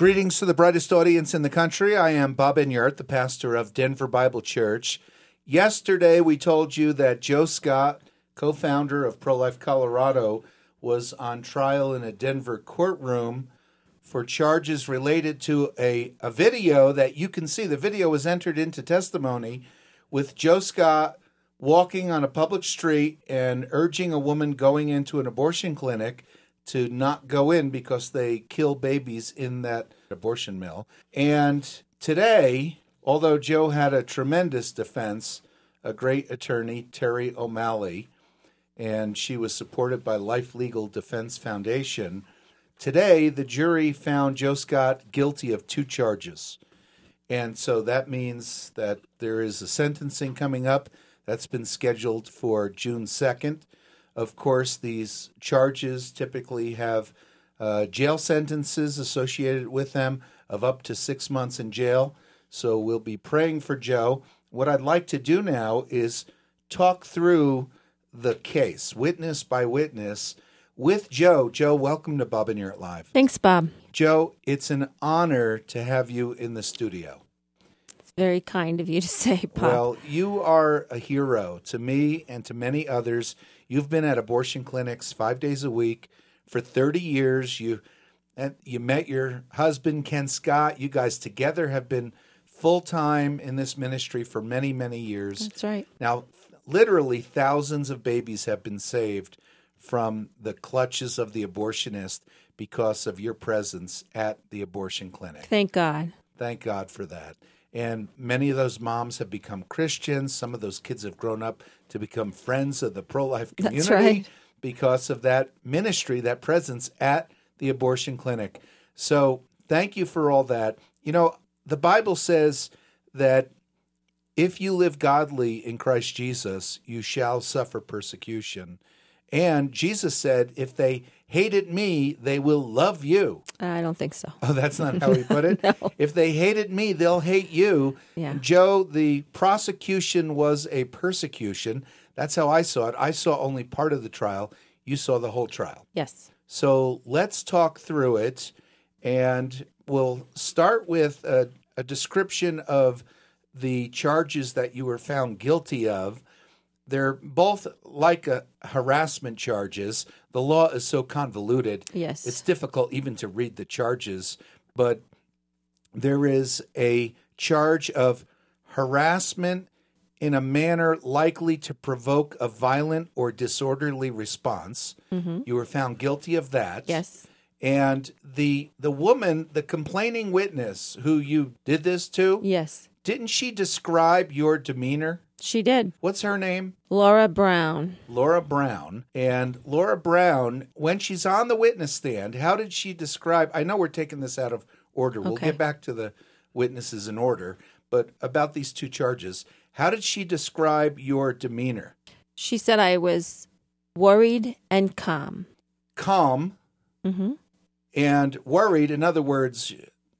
Greetings to the brightest audience in the country. I am Bob Enyart, the pastor of Denver Bible Church. Yesterday, we told you that Joe Scott, co-founder of Pro-Life Colorado, was on trial in a Denver courtroom for charges related to a video that you can see. The video was entered into testimony with Joe Scott walking on a public street and urging a woman going into an abortion clinic to not go in because they kill babies in that abortion mill. And today, although Joe had a tremendous defense, a great attorney, Terry O'Malley, and she was supported by Life Legal Defense Foundation, today the jury found Joe Scott guilty of 2 charges. And so that means that there is a sentencing coming up that's been scheduled for June 2nd. Of course, these charges typically have jail sentences associated with them of up to 6 months in jail. So we'll be praying for Joe. What I'd like to do now is talk through the case, witness by witness, with Joe. Joe, welcome to Bob Enyart Live. Thanks, Bob. Joe, it's an honor to have you in the studio. It's very kind of you to say, Bob. Well, you are a hero to me and to many others. You've been at abortion clinics 5 days a week for 30 years. You met your husband, Ken Scott. You guys together have been full-time in this ministry for many, many years. That's right. Now, literally thousands of babies have been saved from the clutches of the abortionist because of your presence at the abortion clinic. Thank God. Thank God for that. And many of those moms have become Christians. Some of those kids have grown up to become friends of the pro-life community. That's right. Because of that ministry, that presence at the abortion clinic. So thank you for all that. You know, the Bible says that if you live godly in Christ Jesus, you shall suffer persecution. And Jesus said, if they hated me, they will love you. I don't think so. Oh, that's not how he put it? No. If they hated me, they'll hate you. Yeah. Joe, the prosecution was a persecution. That's how I saw it. I saw only part of the trial. You saw the whole trial. Yes. So let's talk through it. And we'll start with a description of the charges that you were found guilty of. They're both like harassment charges. The law is so convoluted. Yes. It's difficult even to read the charges. But there is a charge of harassment in a manner likely to provoke a violent or disorderly response. Mm-hmm. You were found guilty of that. Yes. And the woman, the complaining witness who you did this to, Yes. didn't she describe your demeanor? She did. What's her name? Laura Brown. Laura Brown. And Laura Brown, when she's on the witness stand, how did she describe? I know we're taking this out of order. We'll Okay. get back to the witnesses in order. But about these 2 charges, how did she describe your demeanor? She said I was worried and calm. Calm Mm-hmm. and worried, in other words,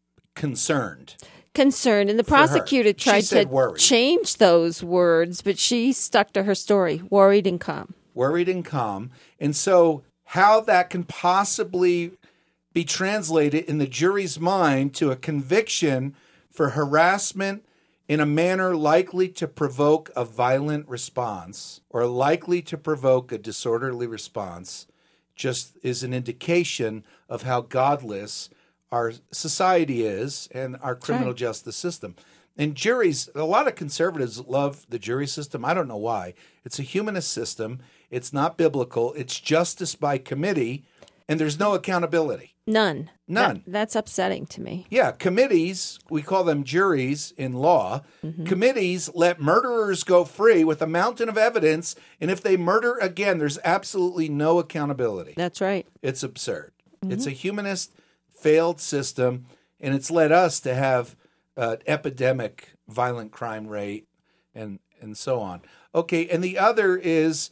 concerned. Concerned. And the For her. prosecutor She tried said to worried. change those words, but she stuck to her story, worried and calm. Worried and calm. And so how that can possibly be translated in the jury's mind to a conviction for harassment in a manner likely to provoke a violent response or likely to provoke a disorderly response just is an indication of how godless our society is and our criminal justice system. And juries, a lot of conservatives love the jury system. I don't know why. It's a humanist system. It's not biblical. It's justice by committee, and there's no accountability. None. None. That's upsetting to me. Yeah, committees, we call them juries in law. Mm-hmm. Committees let murderers go free with a mountain of evidence, and if they murder again, there's absolutely no accountability. That's right. It's absurd. Mm-hmm. It's a humanist, failed system, and it's led us to have an epidemic violent crime rate and so on. Okay, and the other is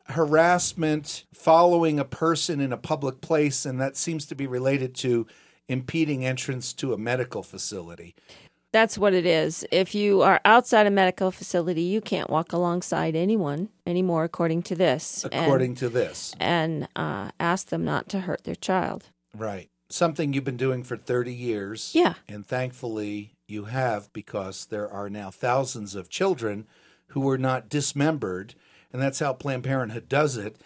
harassment following a person in a public place, and that seems to be related to impeding entrance to a medical facility. That's what it is. If you are outside a medical facility, you can't walk alongside anyone anymore, according to this. According to this. And ask them not to hurt their child. Right. something you've been doing for 30 years. Yeah. And thankfully you have, because there are now thousands of children who were not dismembered. And that's how Planned Parenthood does it.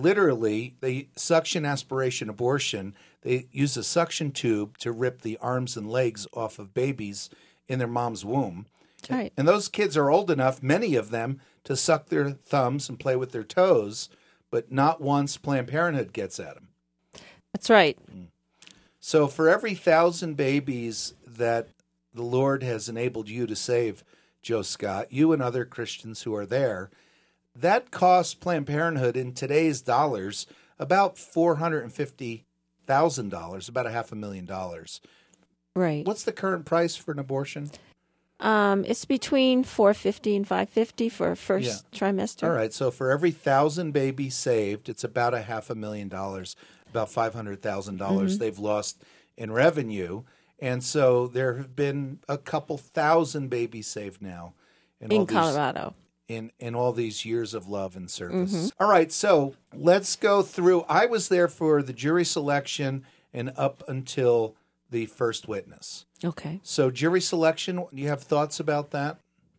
They suction aspiration abortion. They use a suction tube to rip the arms and legs off of babies in their mom's womb. Right. And those kids are old enough, many of them, to suck their thumbs and play with their toes, but not once Planned Parenthood gets at them. That's right. So for every 1,000 babies that the Lord has enabled you to save, Joe Scott, you and other Christians who are there, that costs Planned Parenthood in today's dollars about $450,000, about $500,000. Right. What's the current price for an abortion? It's between $450 and $550 for first trimester. All right. So for every 1,000 babies saved, it's about $500,000, about $500,000 they've lost in revenue. And so there have been a couple thousand babies saved now in Colorado. In all these years of love and service. All right, so let's go through. I was there for the jury selection and up until the first witness. Okay. So jury selection, do you have thoughts about that?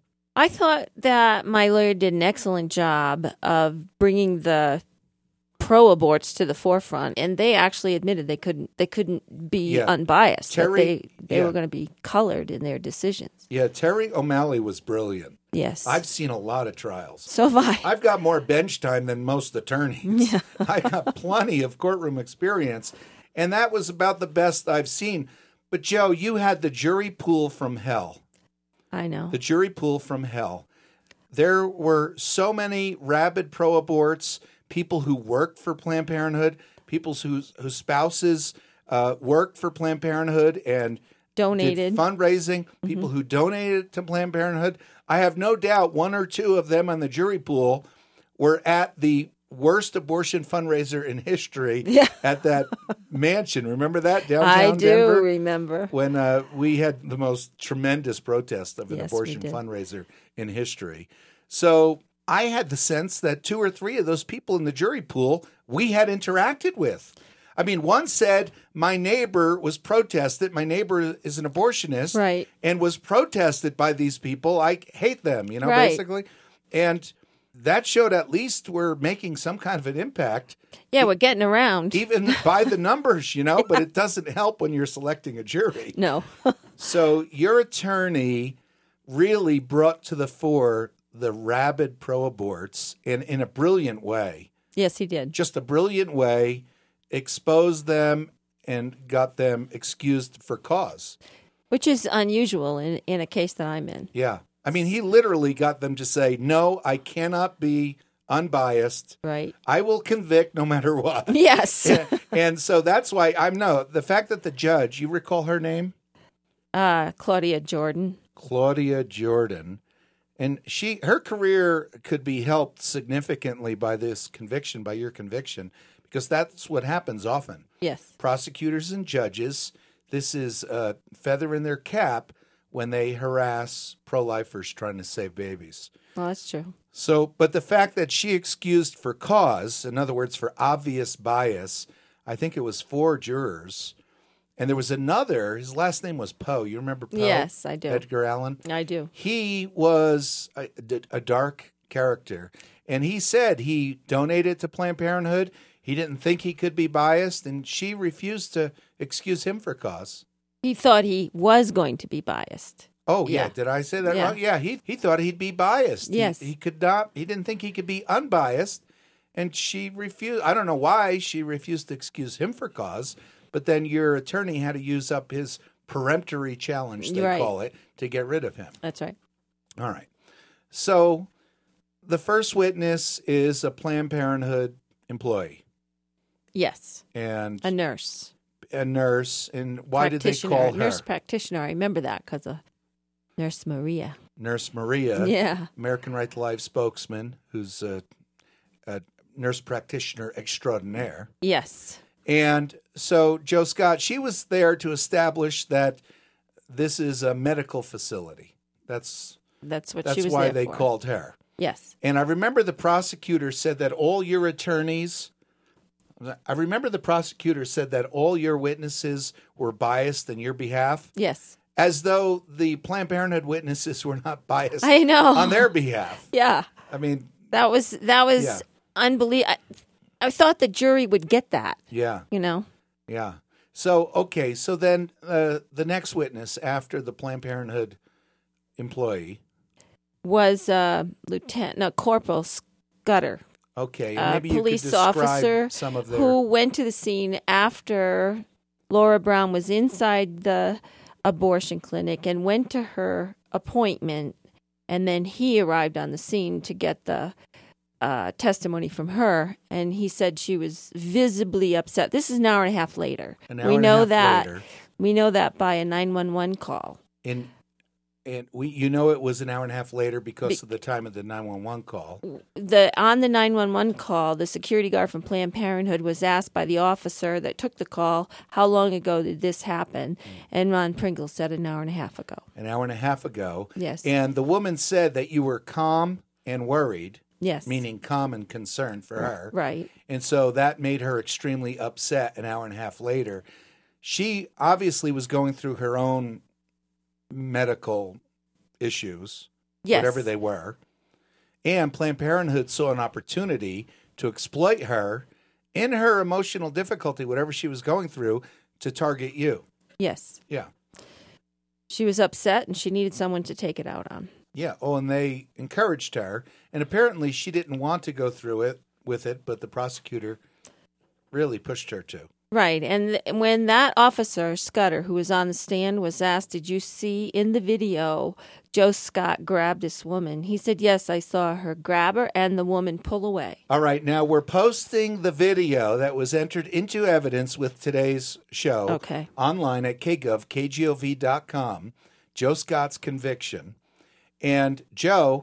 I thought that my lawyer did an excellent job of bringing the pro-aborts to the forefront, and they actually admitted they couldn't be unbiased. Terry, they were going to be colored in their decisions. Yeah, Terry O'Malley was brilliant. Yes. I've seen a lot of trials. So have I. I've got more bench time than most attorneys. Yeah. I got plenty of courtroom experience, and that was about the best I've seen. But, Joe, you had the jury pool from hell. I know. The jury pool from hell. There were so many rabid pro-aborts, people who worked for Planned Parenthood, people whose spouses worked for Planned Parenthood and donated did fundraising, people who donated to Planned Parenthood. I have no doubt one or two of them on the jury pool were at the worst abortion fundraiser in history at that mansion. Remember that downtown Denver? I do remember. When we had the most tremendous protest of an abortion fundraiser in history. So I had the sense that 2 or 3 of those people in the jury pool we had interacted with. I mean, one said, my neighbor was protested. My neighbor is an abortionist. Right. And was protested by these people. I hate them, basically. And that showed at least we're making some kind of an impact. Yeah, we're getting around. Even by the numbers, but it doesn't help when you're selecting a jury. No. So your attorney really brought to the fore the rabid pro-aborts in a brilliant way. Yes, he did. Just a brilliant way, exposed them and got them excused for cause. Which is unusual in a case that I'm in. Yeah. I mean, he literally got them to say, no, I cannot be unbiased. Right. I will convict no matter what. Yes. And so that's why the fact that the judge, you recall her name? Claudia Jordan. Claudia Jordan. And her career could be helped significantly by this conviction, by your conviction, because that's what happens often. Yes. Prosecutors and judges, this is a feather in their cap when they harass pro-lifers trying to save babies. Well, that's true. So, but the fact that she excused for cause, in other words, for obvious bias, I think it was 4 jurors. And there was another, his last name was Poe. You remember Poe? Yes, I do. Edgar Allan? I do. He was a dark character. And he said he donated to Planned Parenthood. He didn't think he could be biased, and she refused to excuse him for cause. He thought he was going to be biased. Oh, yeah. Did I say that wrong? Yeah, he thought he'd be biased. Yes. He could not, he didn't think he could be unbiased, and she refused. I don't know why she refused to excuse him for cause, but then your attorney had to use up his peremptory challenge, they call it, to get rid of him. That's right. All right. So the first witness is a Planned Parenthood employee. Yes. And a nurse. And why did they call her? Nurse practitioner. I remember that because of Nurse Maria. Nurse Maria. Yeah. American Right to Life spokesman, who's a nurse practitioner extraordinaire. Yes. And so, Joe Scott, she was there to establish that this is a medical facility. That's why they called her. Yes. And I remember the prosecutor said that all your attorneys I remember the prosecutor said that all your witnesses were biased in your behalf. Yes. As though the Planned Parenthood witnesses were not biased I know. on their behalf. Yeah. I mean, that was unbelievable. I thought the jury would get that. Yeah. Yeah. So, okay. So then the next witness after the Planned Parenthood employee was Corporal Scudder. Okay. Maybe police you could officer some of their... who went to the scene after Laura Brown was inside the abortion clinic and went to her appointment, and then he arrived on the scene to get the testimony from her, and he said she was visibly upset. This is an hour and a half later. We know that by a 911 call. And it was an hour and a half later because of the time of the 911 call. On the 911 call, the security guard from Planned Parenthood was asked by the officer that took the call, how long ago did this happen? And Ron Pringle said an hour and a half ago. An hour and a half ago. Yes. And the woman said that you were calm and worried. Yes. Meaning calm and concerned for her. Right. And so that made her extremely upset an hour and a half later. She obviously was going through her own medical issues, whatever they were. And Planned Parenthood saw an opportunity to exploit her in her emotional difficulty, whatever she was going through, to target you. Yes. Yeah. She was upset and she needed someone to take it out on. Yeah. Oh, and they encouraged her. And apparently she didn't want to go through with it, but the prosecutor really pushed her to. Right. And when that officer, Scudder, who was on the stand, was asked, did you see in the video Joe Scott grab this woman? He said, yes, I saw her grab her and the woman pull away. All right. Now we're posting the video that was entered into evidence with today's show online at kgov.com, Joe Scott's conviction. And Joe,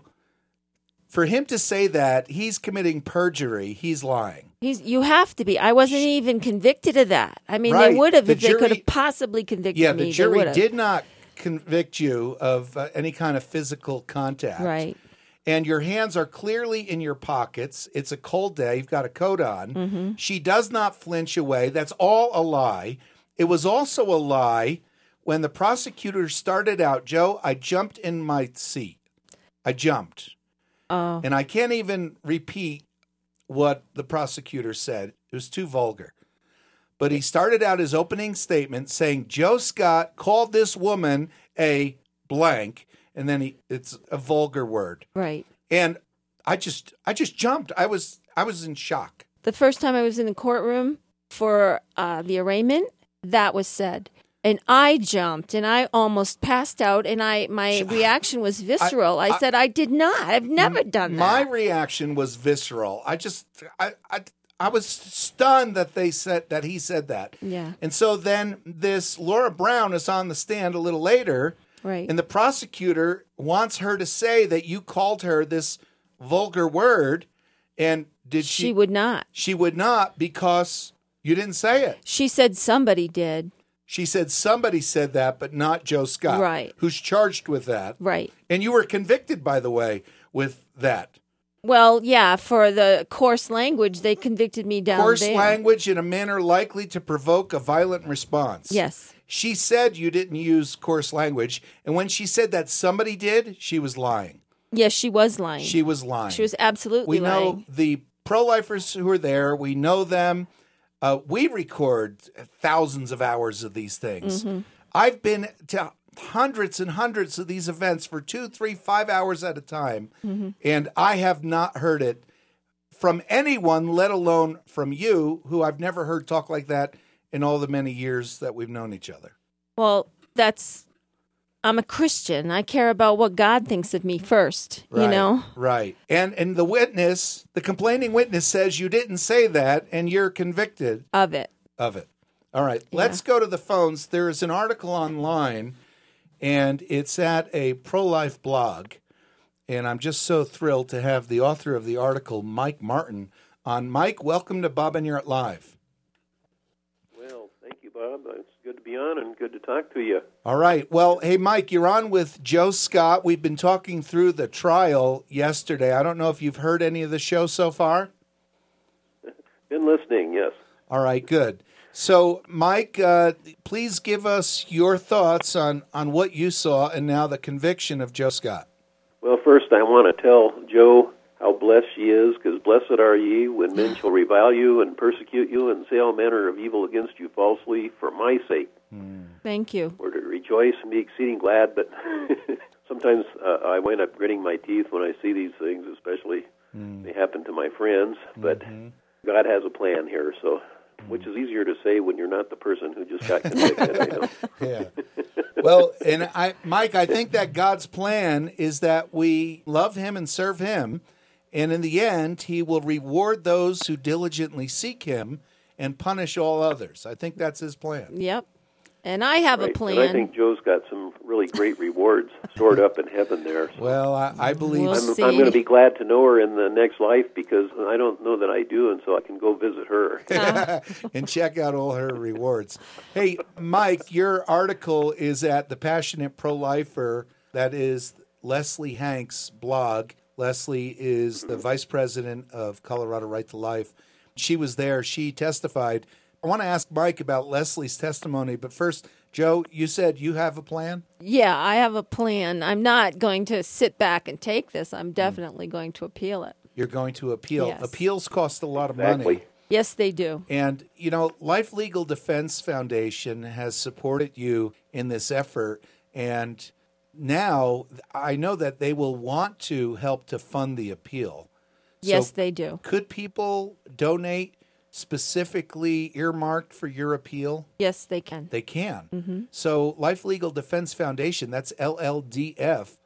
for him to say that he's committing perjury, he's lying. You have to be. I wasn't even convicted of that. I mean, they would have if they could have possibly convicted me. Yeah, the jury did not convict you of any kind of physical contact. Right. And your hands are clearly in your pockets. It's a cold day. You've got a coat on. Mm-hmm. She does not flinch away. That's all a lie. It was also a lie when the prosecutor started out. Joe, I jumped in my seat. I jumped. Oh. And I can't even repeat what the prosecutor said. It was too vulgar. But he started out his opening statement saying Joe Scott called this woman a blank, and then it's a vulgar word. Right. And I just jumped. I was in shock. The first time I was in the courtroom for the arraignment, that was said. And I jumped, and I almost passed out, and my reaction was visceral. I said, I did not. I've never done that. My reaction was visceral. I was stunned that he said that. Yeah. And so then this Laura Brown is on the stand a little later, right? And the prosecutor wants her to say that you called her this vulgar word, and she would not. She would not because you didn't say it. She said somebody did. She said somebody said that, but not Joe Scott, right? Who's charged with that, right? And you were convicted, by the way, with that. Well, yeah, for the coarse language, they convicted me down there. Coarse language in a manner likely to provoke a violent response. Yes. She said you didn't use coarse language, and when she said that somebody did, she was lying. Yes, she was lying. She was lying. She was absolutely lying. We know the pro-lifers who are there. We know them. We record thousands of hours of these things. Mm-hmm. I've been to hundreds and hundreds of these events for 2, 3, 5 hours at a time, mm-hmm. and I have not heard it from anyone, let alone from you, who I've never heard talk like that in all the many years that we've known each other. Well, I'm a Christian. I care about what God thinks of me first, you know? Right. And the complaining witness says you didn't say that, and you're convicted. Of it. All right. Yeah. Let's go to the phones. There is an article online, and it's at a pro-life blog. And I'm just so thrilled to have the author of the article, Mike Martin, on. Mike, welcome to Bob and You're Live. Well, thank you, Bob. It's good to be on and good to talk to you. All right. Well, hey, Mike, you're on with Joe Scott. We've been talking through the trial yesterday. I don't know if you've heard any of the show so far. Been listening, yes. All right, good. So, Mike, please give us your thoughts on what you saw and now the conviction of Joe Scott. Well, first I want to tell Joe how blessed she is, because blessed are ye when men shall revile you and persecute you and say all manner of evil against you falsely for my sake. Thank you. We're to rejoice and be exceeding glad, but sometimes I wind up gritting my teeth when I see these things, especially they happen to my friends. But God has a plan here, so which is easier to say when you're not the person who just got convicted. I know. Yeah. Well, and Mike, I think that God's plan is that we love Him and serve Him, and in the end, He will reward those who diligently seek Him and punish all others. I think that's His plan. Yep. And I have a plan. And I think Joe's got some really great rewards stored up in heaven there. So well, I believe We'll see. I'm going to be glad to know her in the next life, because I don't know that I do, and so I can go visit her. and check out all her rewards. Hey, Mike, your article is at The Passionate Pro-Lifer. That is Leslie Hank's blog. Leslie is the vice president of Colorado Right to Life. She was there. She testified. I want to ask Mike about Leslie's testimony, but first, Joe, you said you have a plan? Yeah, I have a plan. I'm not going to sit back and take this. I'm definitely going to appeal it. You're going to appeal. Yes. Appeals cost a lot of Exactly. money. Yes, they do. And, you know, Life Legal Defense Foundation has supported you in this effort. And now I know that they will want to help to fund the appeal. Yes, So they do. could people donate specifically earmarked for your appeal? Yes, they can. They can. So Life Legal Defense Foundation, that's LLDF.org,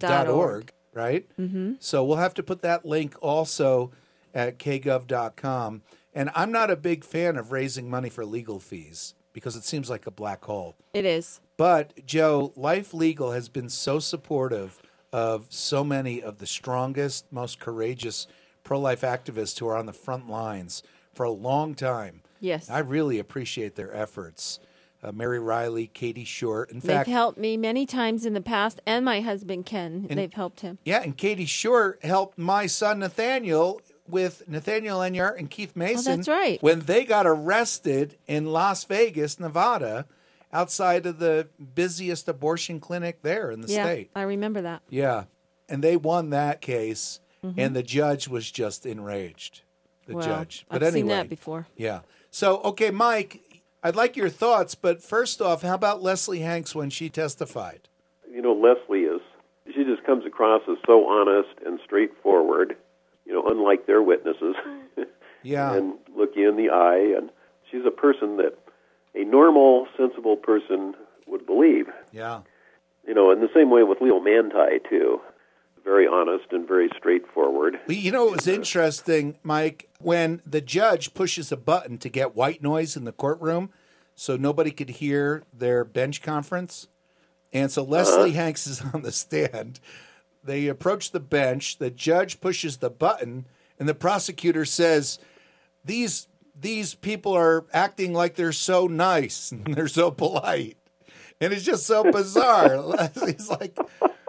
right? So we'll have to put that link also at kgov.com. And I'm not a big fan of raising money for legal fees because it seems like a black hole. It is. But, Joe, Life Legal has been so supportive of so many of the strongest, most courageous pro-life activists who are on the front lines for a long time. Yes. I really appreciate their efforts. Mary Riley, Katie Short. In They've fact, helped me many times in the past, and my husband, Ken. They've helped him. yeah, and Katie Short helped my son Nathaniel with Nathaniel Enyart and Keith Mason. Oh, that's right. When they got arrested in Las Vegas, Nevada, outside of the busiest abortion clinic there in the state. I remember that. Yeah, and they won that case, and the judge was just enraged. The judge. But I've anyway, seen that before. Yeah. So, okay, Mike, I'd like your thoughts, but first off, how about Leslie Hanks when she testified? You know, Leslie she just comes across as so honest and straightforward, you know, unlike their witnesses. Yeah. And look you in the eye, and she's a person that a normal, sensible person would believe. Yeah. You know, in the same way with Leo Manti, too. Very honest and very straightforward. Well, you know, it was interesting, Mike, when the judge pushes a button to get white noise in the courtroom so nobody could hear their bench conference. And so Leslie Hanks is on the stand. They approach the bench. The judge pushes the button, and the prosecutor says, these people are acting like they're so nice and they're so polite. And it's just so bizarre. Leslie's like...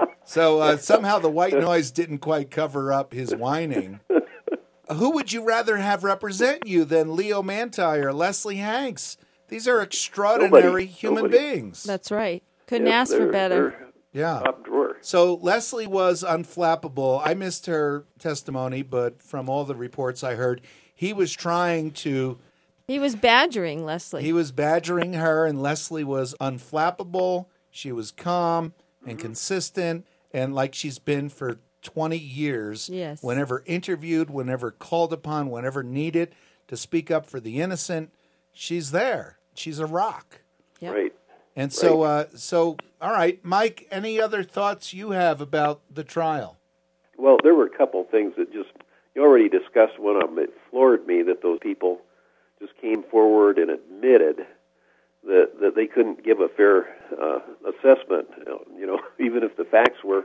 So somehow the white noise didn't quite cover up his whining. Who would you rather have represent you than Leo Manti or Leslie Hanks? These are extraordinary human beings. That's right. Couldn't ask for better. Yeah. Top drawer. So Leslie was unflappable. I missed her testimony, but from all the reports I heard, he was trying to... He was badgering Leslie. He was badgering her, and Leslie was unflappable. She was calm and consistent. And like she's been for 20 years, Yes. Whenever interviewed, whenever called upon, whenever needed to speak up for the innocent, she's there. She's a rock. Yep. Right. And so, all right, Mike, any other thoughts you have about the trial? Well, there were a couple things that you already discussed one of them. It floored me that those people just came forward and admitted that they couldn't give a fair assessment. You know, even if the facts were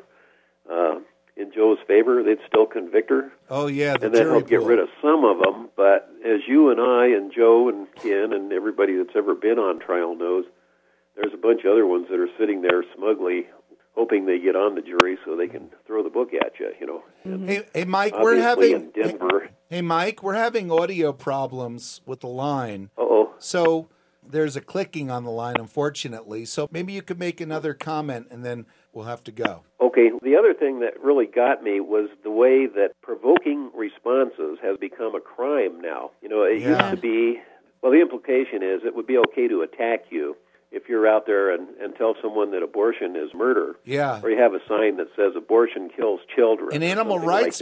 in Joe's favor, they'd still convict her. Oh, yeah, the and that jury helped get pool. rid of some of them. But as you and I and Joe and Ken and everybody that's ever been on trial knows, there's a bunch of other ones that are sitting there smugly hoping they get on the jury so they can throw the book at you, you know. Hey, Mike, Obviously we're having... in Denver. Hey, Mike, we're having audio problems with the line. Uh-oh. So there's a clicking on the line, unfortunately. So maybe you could make another comment, and then we'll have to go. Okay, the other thing that really got me was the way that provoking responses has become a crime now. You know, it used to be, well, the implication is it would be okay to attack you if you're out there and tell someone that abortion is murder. Yeah. Or you have a sign that says abortion kills children. And animal rights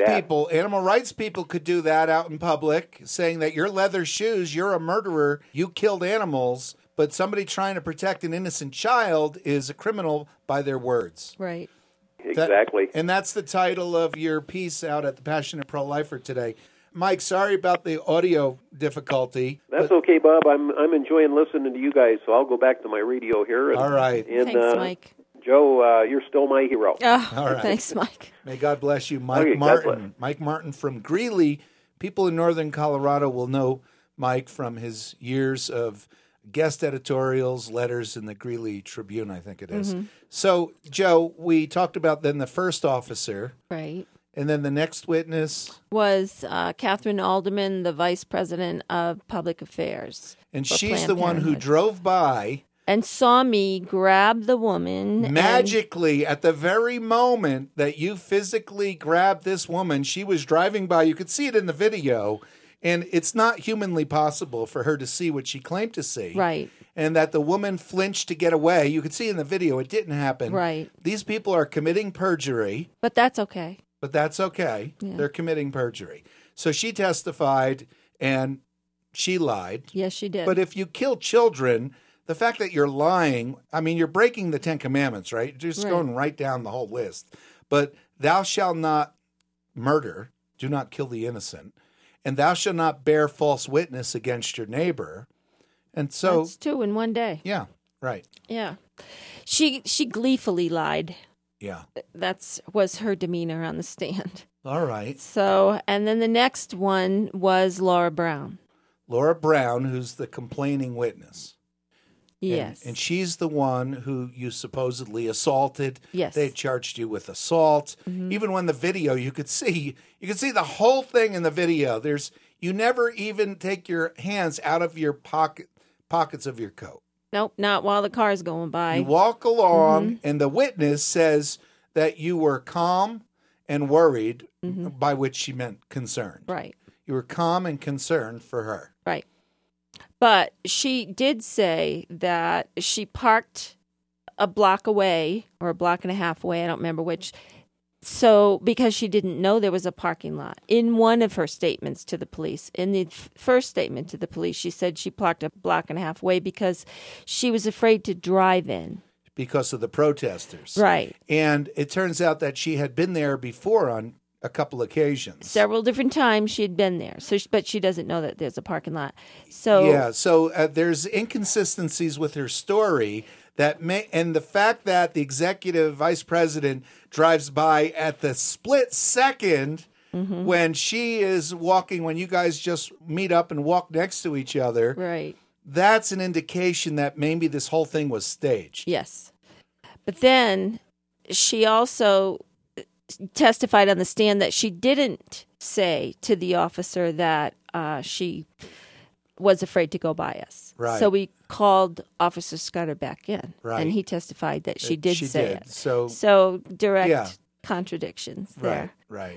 people could do that out in public, saying that your leather shoes, you're a murderer, you killed animals, but somebody trying to protect an innocent child is a criminal by their words. Right. Exactly. And that's the title of your piece out at the Passionate Pro-Lifer today. Mike, sorry about the audio difficulty. That's okay, Bob. I'm enjoying listening to you guys, so I'll go back to my radio here. All right. And, thanks, Mike. Joe, you're still my hero. Oh, all right. Thanks, Mike. May God bless you. Mike Martin. Mike Martin from Greeley. People in northern Colorado will know Mike from his years of guest editorials, letters in the Greeley Tribune, I think it is. Mm-hmm. So, Joe, we talked about then the first officer. Right. And then the next witness was Catherine Alderman, the vice president of public affairs. And she's the one who drove by and saw me grab the woman. Magically, at the very moment that you physically grabbed this woman, she was driving by. You could see it in the video. And it's not humanly possible for her to see what she claimed to see. Right. And that the woman flinched to get away. You could see in the video it didn't happen. Right. These people are committing perjury. But that's okay. But that's okay. Yeah. They're committing perjury. So she testified and she lied. Yes, she did. But if you kill children, the fact that you're lying, I mean, you're breaking the Ten Commandments, right? You're just going right down the whole list. But thou shalt not murder, do not kill the innocent, and thou shalt not bear false witness against your neighbor. And so that's 2 in one day. Yeah, right. Yeah. She gleefully lied. Yeah. Was her demeanor on the stand. All right. So, and then the next one was Laura Brown. Laura Brown, who's the complaining witness. Yes. And she's the one who you supposedly assaulted. Yes. They charged you with assault. Mm-hmm. Even when the video, you could see the whole thing in the video. You never even take your hands out of your pockets of your coat. Nope, not while the car's going by. You walk along, and the witness says that you were calm and worried, by which she meant concerned. Right. You were calm and concerned for her. Right. But she did say that she parked a block away, or a block and a half away, I don't remember which, so because she didn't know there was a parking lot. In one of her statements to the police, in the first statement to the police, she said she parked a block and a half away because she was afraid to drive in. Because of the protesters. Right. And it turns out that she had been there before on a couple occasions. Several different times she had been there, but she doesn't know that there's a parking lot. So there's inconsistencies with her story and the fact that the executive vice president drives by at the split second when she is walking, when you guys just meet up and walk next to each other. Right. That's an indication that maybe this whole thing was staged. Yes. But then she also testified on the stand that she didn't say to the officer that she was afraid to go by us. Right. So we called Officer Scudder back in, right. and he testified that she did say it. So direct contradictions there. Right.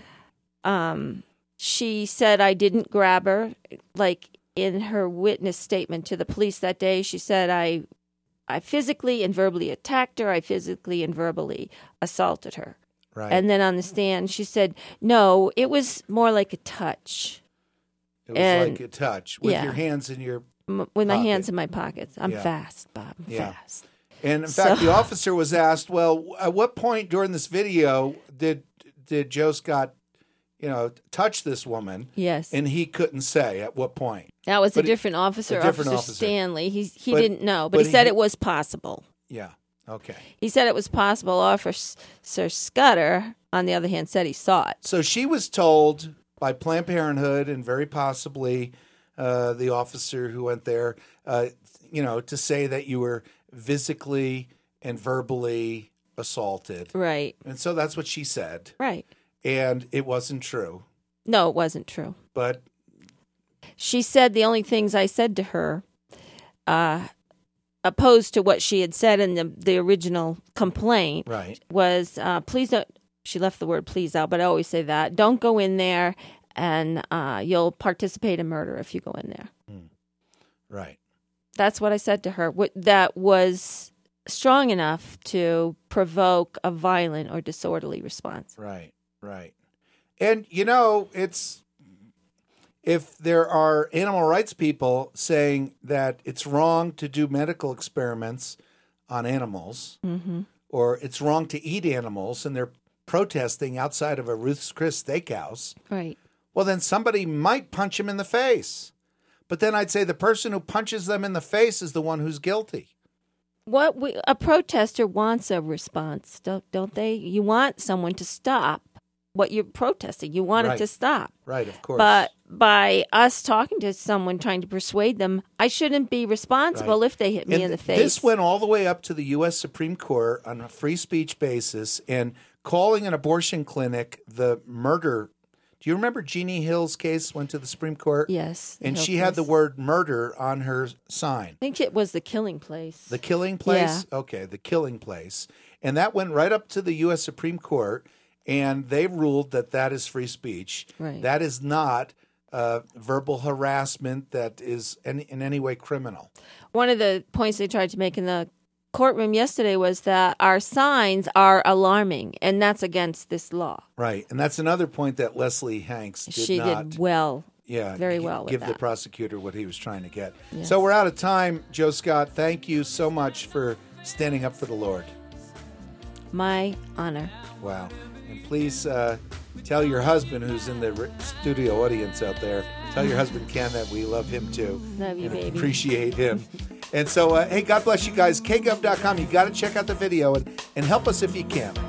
She said I didn't grab her. Like in her witness statement to the police that day, she said I physically and verbally attacked her. I physically and verbally assaulted her. Right. And then on the stand, she said, no, it was more like a touch. It was like a touch with your hands in your with my hands in my pockets. I'm fast, Bob. I'm fast. And in fact, the officer was asked, well, at what point during this video did Joe Scott, touch this woman? Yes. And he couldn't say at what point. That was a different officer, Officer Stanley. He didn't know, but he said it was possible. Yeah. Okay. He said it was possible. Officer Scudder, on the other hand, said he saw it. So she was told by Planned Parenthood and very possibly the officer who went there, to say that you were physically and verbally assaulted. Right. And so that's what she said. Right. And it wasn't true. No, it wasn't true. But she said the only things I said to her, opposed to what she had said in the original complaint, right, was please don't. She left the word please out, but I always say that. Don't go in there, and you'll participate in murder if you go in there. Right. That's what I said to her. That was strong enough to provoke a violent or disorderly response. Right, right. And, it's... If there are animal rights people saying that it's wrong to do medical experiments on animals, or it's wrong to eat animals, and they're protesting outside of a Ruth's Chris Steakhouse, right? Well, then somebody might punch him in the face. But then I'd say the person who punches them in the face is the one who's guilty. A protester wants a response, don't they? You want someone to stop what you're protesting. You want it to stop. Right, of course. But by us talking to someone, trying to persuade them, I shouldn't be responsible if they hit me in the face. This went all the way up to the U.S. Supreme Court on a free speech basis, and calling an abortion clinic the murder. Do you remember Jeannie Hill's case went to the Supreme Court? Yes. And she had the word murder on her sign. I think it was the killing place. The killing place? Yeah. Okay, the killing place. And that went right up to the U.S. Supreme Court, and they ruled that is free speech. Right. That is not verbal harassment that is in any way criminal. One of the points they tried to make in the courtroom yesterday was that our signs are alarming, and that's against this law. Right, and that's another point that Leslie Hanks did well. Yeah, very well with give that. the prosecutor what he was trying to get. Yes. So we're out of time, Joe Scott. Thank you so much for standing up for the Lord. My honor. Wow. And please tell your husband, who's in the studio audience out there, tell your husband Ken that we love him too. Love you, and baby. Appreciate him. And so, hey, God bless you guys. KGov.com. You got to check out the video and help us if you can.